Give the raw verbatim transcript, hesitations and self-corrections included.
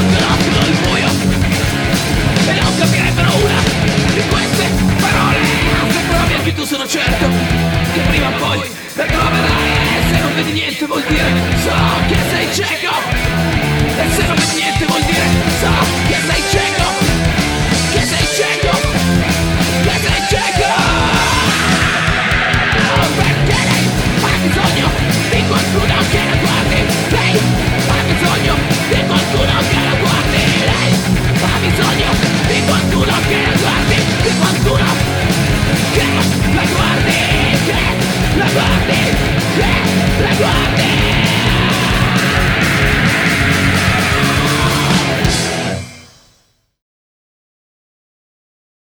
notte nascono nel buio e non capirebbero una di queste parole. Se provi anche tu sono certo che prima o poi la troverai. Se non vedi niente vuol dire